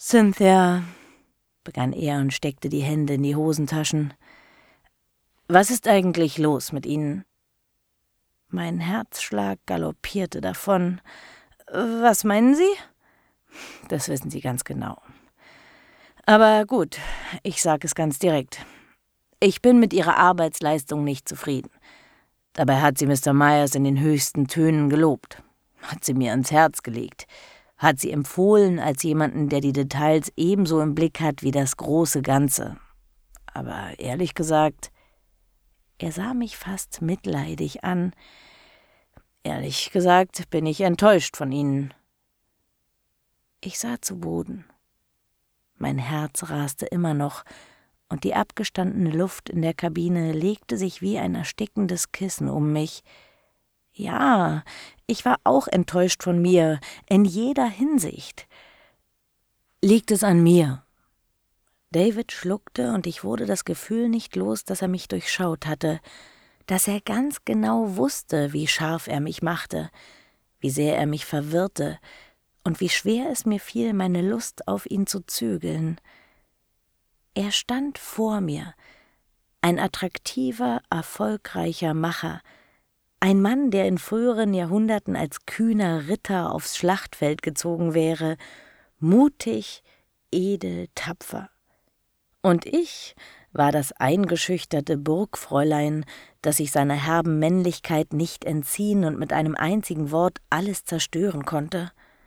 Cynthia, begann er und steckte die Hände in die Hosentaschen. Was ist eigentlich los mit Ihnen? Mein Herzschlag galoppierte davon. Was meinen Sie? Das wissen Sie ganz genau. Aber gut, ich sage es ganz direkt. Ich bin mit Ihrer Arbeitsleistung nicht zufrieden. Dabei hat sie Mr. Myers in den höchsten Tönen gelobt, hat sie mir ans Herz gelegt, hat sie empfohlen als jemanden, der die Details ebenso im Blick hat wie das große Ganze. Aber ehrlich gesagt, er sah mich fast mitleidig an. Ehrlich gesagt bin ich enttäuscht von Ihnen. Ich sah zu Boden. Mein Herz raste immer noch, und die abgestandene Luft in der Kabine legte sich wie ein erstickendes Kissen um mich. Ja, ich war auch enttäuscht von mir, in jeder Hinsicht. Liegt es an mir? David schluckte, und ich wurde das Gefühl nicht los, dass er mich durchschaut hatte, dass er ganz genau wusste, wie scharf er mich machte, wie sehr er mich verwirrte und wie schwer es mir fiel, meine Lust auf ihn zu zügeln. Er stand vor mir, ein attraktiver, erfolgreicher Macher, ein Mann, der in früheren Jahrhunderten als kühner Ritter aufs Schlachtfeld gezogen wäre, mutig, edel, tapfer. Und ich war das eingeschüchterte Burgfräulein, das sich seiner herben Männlichkeit nicht entziehen und mit einem einzigen Wort alles zerstören konnte.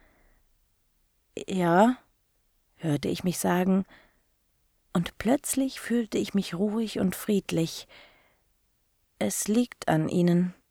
»Ja«, hörte ich mich sagen, und plötzlich fühlte ich mich ruhig und friedlich. »Es liegt an Ihnen.«